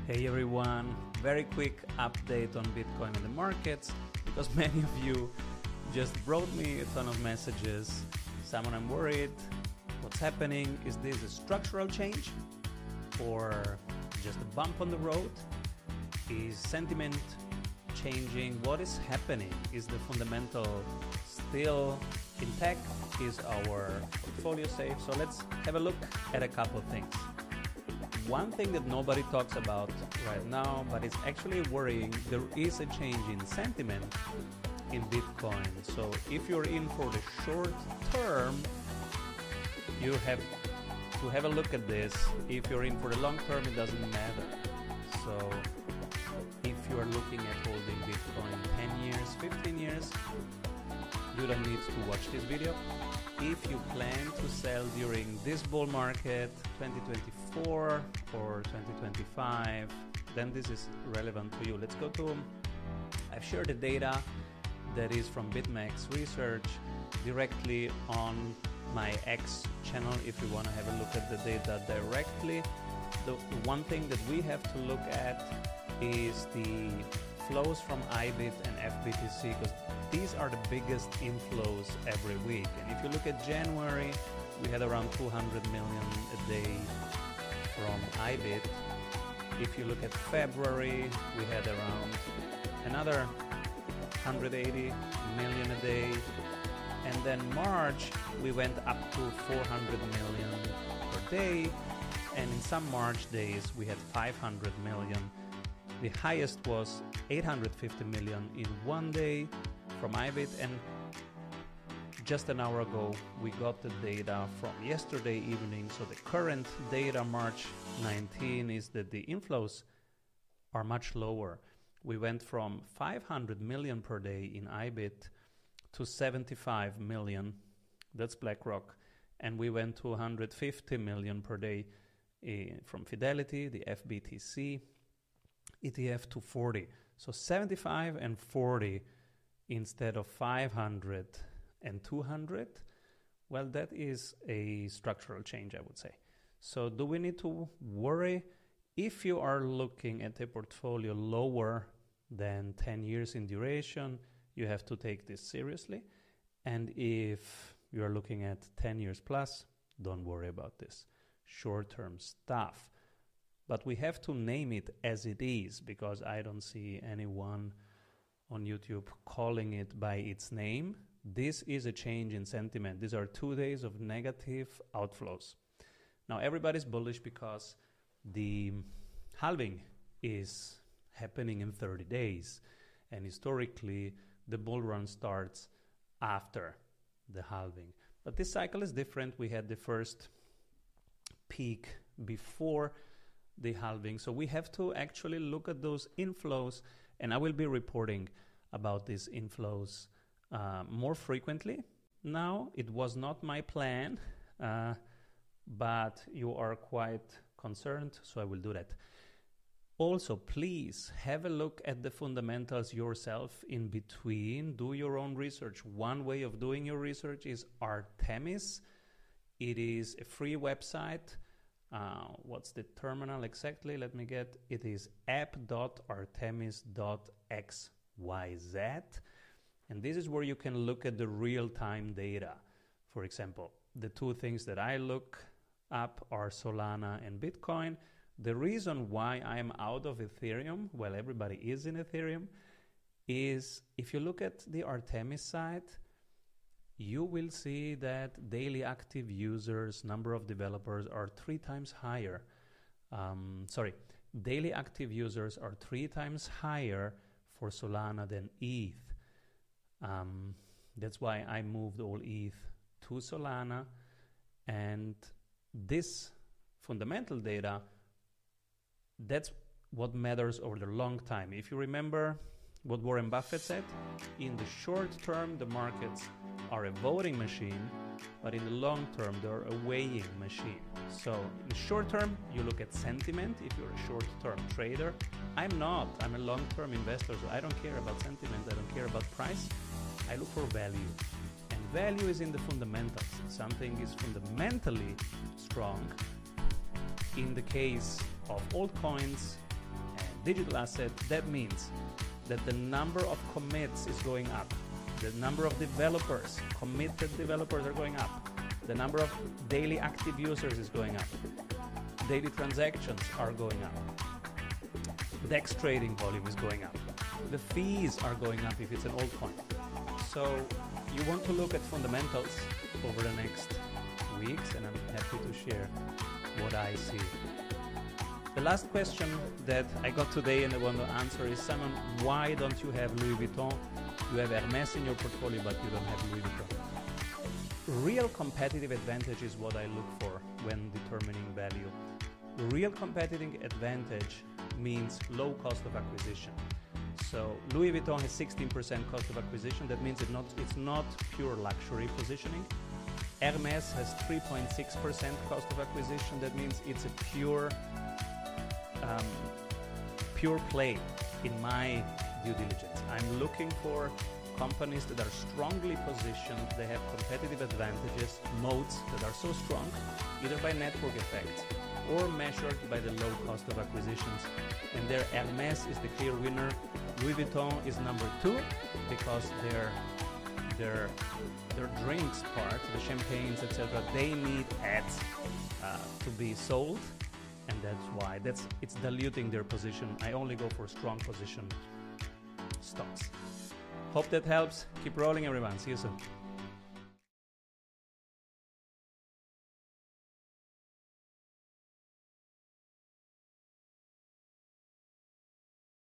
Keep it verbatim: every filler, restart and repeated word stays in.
Hey everyone, very quick update on Bitcoin and the markets, because many of you just wrote me a ton of messages. Someone, I'm worried, what's happening? Is this a structural change or just a bump on the road? Is sentiment changing? What is happening? Is the fundamental still intact? Is our portfolio safe? So let's have a look at a couple of things. One thing that nobody talks about right now, but it's actually worrying, there is a change in sentiment in Bitcoin. So if you're in for the short term, you have to have a look at this. If you're in for the long term, it doesn't matter. So if you're looking at holding Bitcoin ten years, fifteen years, you don't need to watch this video. If you plan to sell during this bull market, twenty twenty-four or twenty twenty-five, then this is relevant to you. Let's go to, I've shared the data that is from BitMEX Research directly on my X channel if you want to have a look at the data directly. The one thing that we have to look at is the flows from I B I T and F B T C, because these are the biggest inflows every week. And if you look at January, we had around two hundred million a day from I B I T. If you look at February, we had around another one hundred eighty million a day. And then March, we went up to four hundred million per day. And in some March days, we had five hundred million. The highest was eight hundred fifty million in one day from I B I T, and just an hour ago we got the data from yesterday evening. So the current data, March nineteenth, is that the inflows are much lower. We went from five hundred million per day in I B I T to seventy-five million, that's BlackRock, and we went to one hundred fifty million per day uh, from Fidelity, the F B T C E T F, to forty. So seventy-five and forty instead of five hundred and two hundred. Well, that is a structural change, I would say. So do we need to worry? If you are looking at a portfolio lower than ten years in duration, you have to take this seriously. And if you are looking at ten years plus, don't worry about this short-term stuff. But we have to name it as it is, because I don't see anyone on YouTube calling it by its name. This is a change in sentiment. These are two days of negative outflows. Now everybody's bullish because the halving is happening in thirty days. And historically, the bull run starts after the halving. But this cycle is different. We had the first peak before the halving. So we have to actually look at those inflows, and I will be reporting about these inflows uh, more frequently. Now, it was not my plan, uh, but you are quite concerned, so I will do that. Also, please have a look at the fundamentals yourself in between. Do your own research. One way of doing your research is Artemis. It is a free website. Uh, what's the terminal exactly? Let me get, it is app dot artemis dot x y z. And this is where you can look at the real-time data. For example, the two things that I look up are Solana and Bitcoin. The reason why I'm out of Ethereum, well, everybody is in Ethereum, is if you look at the Artemis site, you will see that daily active users, number of developers are three times higher. Um, sorry, daily active users are three times higher for Solana than E T H. Um, that's why I moved all E T H to Solana. And this fundamental data, that's what matters over the long time. If you remember what Warren Buffett said, in the short term, the markets are a voting machine, but in the long term, they're a weighing machine. So in the short term, you look at sentiment if you're a short-term trader. I'm not. I'm a long-term investor, so I don't care about sentiment. I don't care about price. I look for value. And value is in the fundamentals. Something is fundamentally strong. In the case of altcoins, digital asset, that means that the number of commits is going up. The number of developers, committed developers are going up. The number of daily active users is going up. Daily transactions are going up. DEX trading volume is going up. The fees are going up if it's an altcoin. So you want to look at fundamentals over the next weeks, and I'm happy to share what I see. The last question that I got today and I want to answer is, Simon, why don't you have Louis Vuitton? You have Hermes in your portfolio, but you don't have Louis Vuitton. Real competitive advantage is what I look for when determining value. Real competitive advantage means low cost of acquisition. So Louis Vuitton has sixteen percent cost of acquisition. That means it not, it's not pure luxury positioning. Hermes has three point six percent cost of acquisition. That means it's a pure, um, pure play in my due diligence. I'm looking for companies that are strongly positioned, they have competitive advantages, moats that are so strong, either by network effects or measured by the low cost of acquisitions. And there Hermes is the clear winner. Louis Vuitton is number two because their their their drinks part, the champagnes, et cetera, they need ads uh, to be sold, and that's why that's it's diluting their position. I only go for strong position stocks. Hope that helps. Keep rolling, everyone. See you soon.